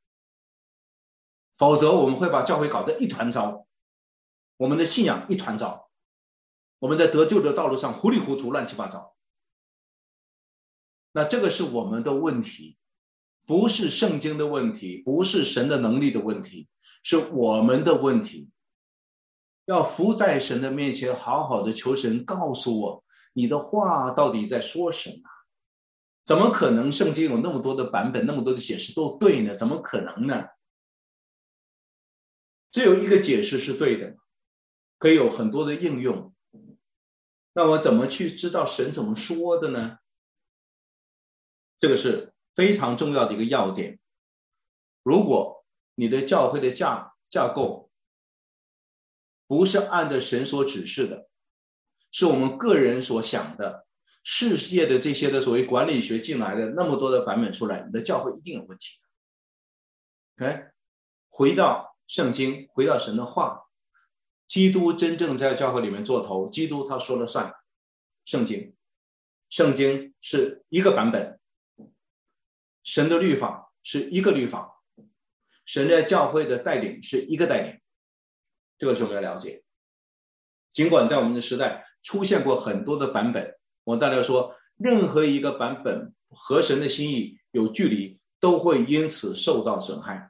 S1: 否则我们会把教会搞得一团糟，我们的信仰一团糟，我们在得救的道路上糊里糊涂乱七八糟。 那这个是我们的问题，不是圣经的问题，不是神的能力的问题，是我们的问题。要伏在神的面前，好好的求神告诉我，你的话到底在说什么？怎么可能圣经有那么多的版本，那么多的解释都对呢？怎么可能呢？只有一个解释是对的，可以有很多的应用。那我怎么去知道神怎么说的呢？这个是非常重要的一个要点。如果你的教会的架架构不是按照神所指示的，是我们个人所想的，世界的这些的所谓管理学进来的那么多的版本出来，你的教会一定有问题。 OK， 回到圣经，回到神的话，基督真正在教会里面做头，基督他说了算。圣经圣经是一个版本，神的律法是一个律法，神在教会的带领是一个带领，这个是我们要了解。尽管在我们的时代出现过很多的版本，我大家说任何一个版本和神的心意有距离，都会因此受到损害，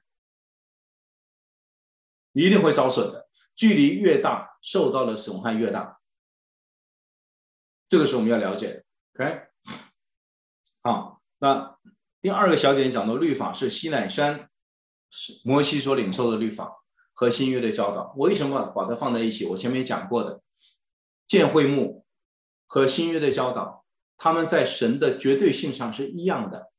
S1: 一定会遭损的，距离越大受到的损害越大，这个是我们要了解的。 OK， 好，那第二个小点讲到律法是西乃山摩西所领受的律法和新约的教导。我为什么把它放在一起？我前面讲过的，建会幕和新约的教导，他们在神的绝对性上是一样的。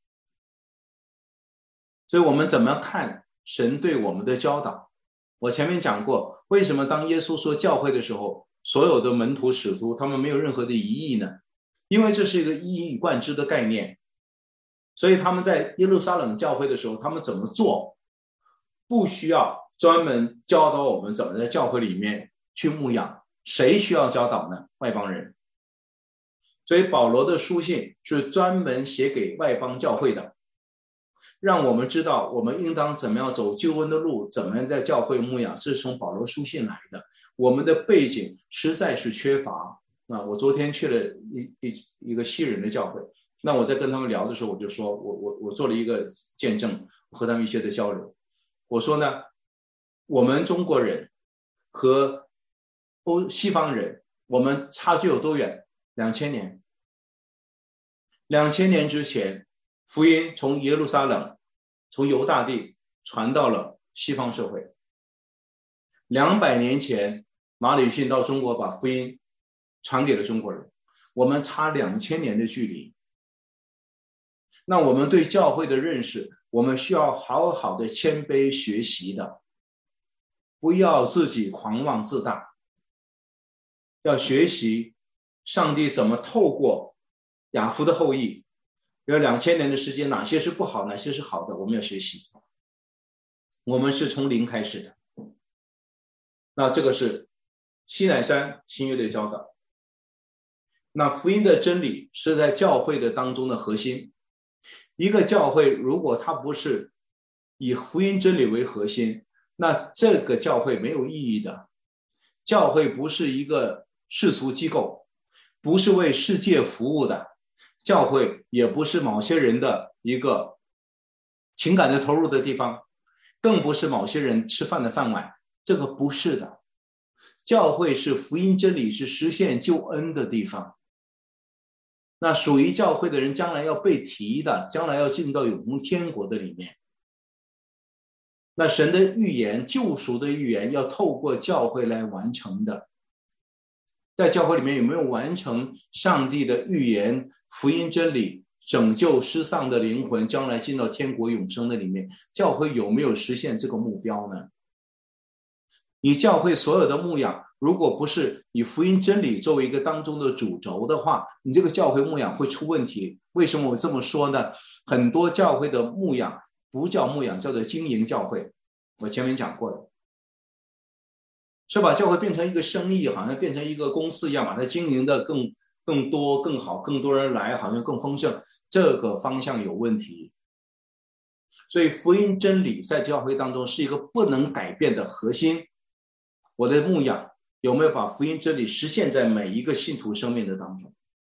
S1: 所以我们怎么看神对我们的教导？我前面讲过，为什么当耶稣说教会的时候，所有的门徒使徒他们没有任何的疑义呢？因为这是一个一以贯之的概念。所以他们在耶路撒冷教会的时候，他们怎么做，不需要专门教导我们怎么在教会里面去牧养。谁需要教导呢？外邦人。所以保罗的书信是专门写给外邦教会的，让我们知道我们应当怎么样走救恩的路，怎么样在教会牧养，这是从保罗书信来的。我们的背景实在是缺乏。那我昨天去了一一一个西人的教会，那我在跟他们聊的时候，我就说我我我做了一个见证，和他们一些的交流。我说呢，我们中国人和欧西方人，我们差距有多远？两千年。两千年之前，福音从耶路撒冷，从犹大地传到了西方社会。两百年前，马礼逊到中国把福音传给了中国人，我们差两千年的距离。那我们对教会的认识，我们需要好好的谦卑学习的，不要自己狂妄自大，要学习上帝怎么透过雅弗的后裔，有两千年的时间，哪些是不好，哪些是好的，我们要学习。我们是从零开始的。那这个是西乃山新约的教导。那福音的真理是在教会的当中的核心。一个教会如果它不是以福音真理为核心，那这个教会没有意义的。教会不是一个世俗机构，不是为世界服务的，教会也不是某些人的一个情感的投入的地方，更不是某些人吃饭的饭碗，这个不是的。教会是福音真理，是实现救恩的地方。那属于教会的人将来要被提的，将来要进到永恒天国的里面。那神的预言，救赎的预言要透过教会来完成的。在教会里面有没有完成上帝的预言，福音真理，拯救失丧的灵魂，将来进到天国永生的里面，教会有没有实现这个目标呢？你教会所有的牧养，如果不是以福音真理作为一个当中的主轴的话，你这个教会牧养会出问题。为什么我这么说呢？很多教会的牧养不叫牧养，叫做经营教会。我前面讲过的，是把教会变成一个生意，好像变成一个公司一样，把它经营的更更多更好，更多人来，好像更丰盛。这个方向有问题。所以福音真理在教会当中是一个不能改变的核心。我的牧养有没有把福音真理实现在每一个信徒生命的当中？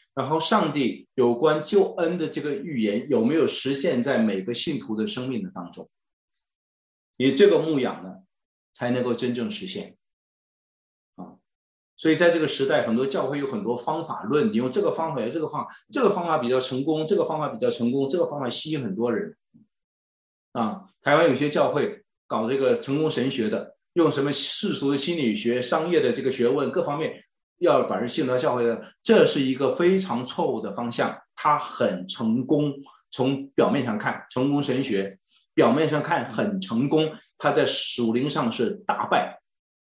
S1: 然后上帝有关救恩的这个预言有没有实现在每个信徒的生命的当中？你这个牧养呢，才能够真正实现啊。所以在这个时代，很多教会有很多方法论，你用这个方法，这个方法，这个方法比较成功，这个方法比较成功，这个方法吸引很多人啊。台湾有些教会搞这个成功神学的，用什么世俗的心理学、商业的这个学问，各方面要把人吸引到教会的，这是一个非常错误的方向。它很成功，从表面上看，成功神学表面上看很成功，它在属灵上是大败。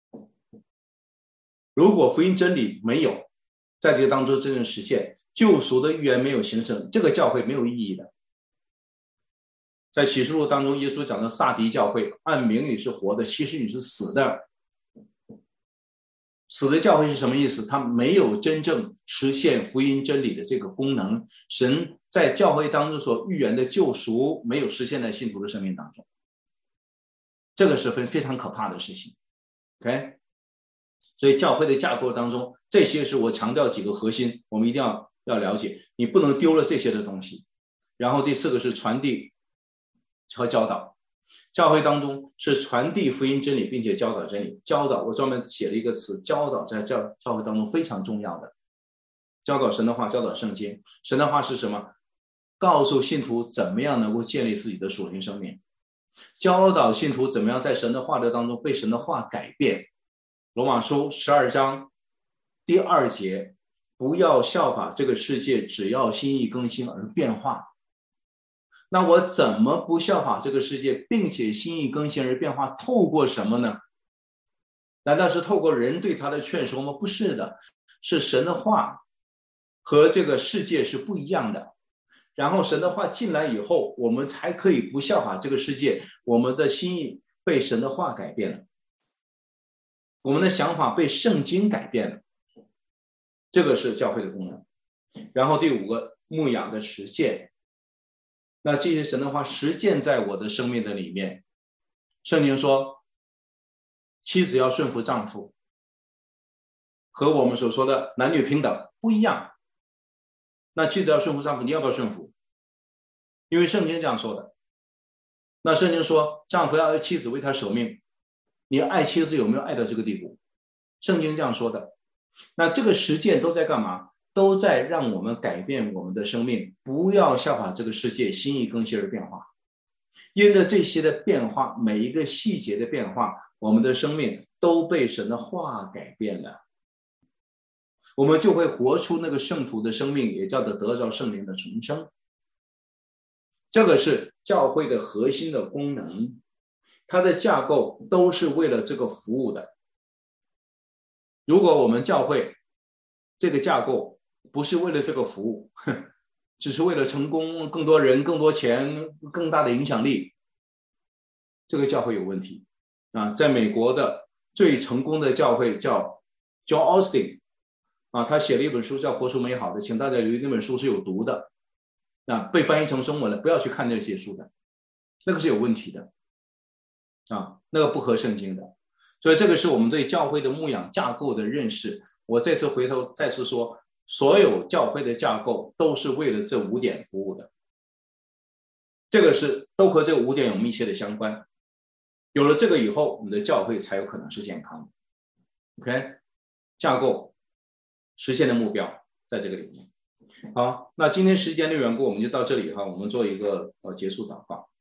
S1: 如果福音真理没有在这个当中真正实现，救赎的预言没有形成，这个教会没有意义的。在启示录当中，耶稣讲的撒狄教会，按名你是活的，其实你是死的。死的教会是什么意思？它没有真正实现福音真理的这个功能，神在教会当中所预言的救赎没有实现在信徒的生命当中，这个是非常可怕的事情。 OK， 所以教会的架构当中，这些是我强调几个核心，我们一定要要了解，你不能丢了这些的东西。然后第四个是传递和教导，教会当中是传递福音真理并且教导真理。教导我专门写了一个词，教导在教教会当中非常重要的，教导神的话，教导圣经。神的话是什么？告诉信徒怎么样能够建立自己的属灵生命，教导信徒怎么样在神的话的当中被神的话改变。罗马书十二章第二节，不要效法这个世界，只要心意更新而变化。那我怎么不效法这个世界，并且心意更新而变化？透过什么呢？难道是透过人对他的劝说吗？不是的，是神的话和这个世界是不一样的。然后神的话进来以后，我们才可以不效法这个世界，我们的心意被神的话改变了，我们的想法被圣经改变了，这个是教会的功能。然后第五个，牧养的实践。那这些神的话实践在我的生命的里面。圣经说妻子要顺服丈夫，和我们所说的男女平等不一样。那妻子要顺服丈夫，你要不要顺服？因为圣经这样说的。那圣经说丈夫要爱妻子为他舍命，你爱妻子有没有爱到这个地步？圣经这样说的。那这个实践都在干嘛？都在让我们改变我们的生命，不要效法这个世界，心意更新而变化。因着这些的变化，每一个细节的变化，我们的生命都被神的话改变了，我们就会活出那个圣徒的生命，也叫做得着圣灵的重生。这个是教会的核心的功能，它的架构都是为了这个服务的。如果我们教会这个架构不是为了这个服务，只是为了成功，更多人，更多钱，更大的影响力，这个教会有问题啊！在美国的最成功的教会叫 John Austin 啊，他写了一本书叫《活出美好的》，请大家留意那本书是有毒的，啊，被翻译成中文了，不要去看那些书的，那个是有问题的啊，那个不合圣经的。所以这个是我们对教会的牧养架构的认识。我这次回头再次说，所有教会的架构都是为了这五点服务的，这个是都和这五点有密切的相关。有了这个以后，我们的教会才有可能是健康的。 OK， 架构实现的目标在这个里面。好，那今天时间的缘故，我们就到这里哈，我们做一个呃结束祷告。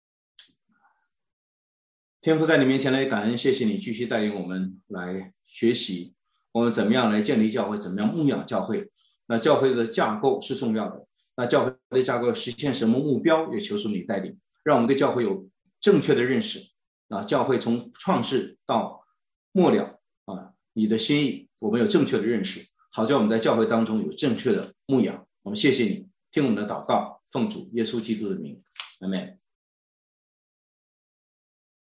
S1: 天父，在你面前来感恩，谢谢你继续带领我们来学习我们怎么样来建立教会，怎么样牧养教会。那教会的架构是重要的，那教会的架构实现什么目标，也求主你带领，让我们对教会有正确的认识啊，教会从创世到末了啊，你的心意我们有正确的认识，好叫我们在教会当中有正确的牧养。我们谢谢你，听我们的祷告，奉主耶稣基督的名，阿们。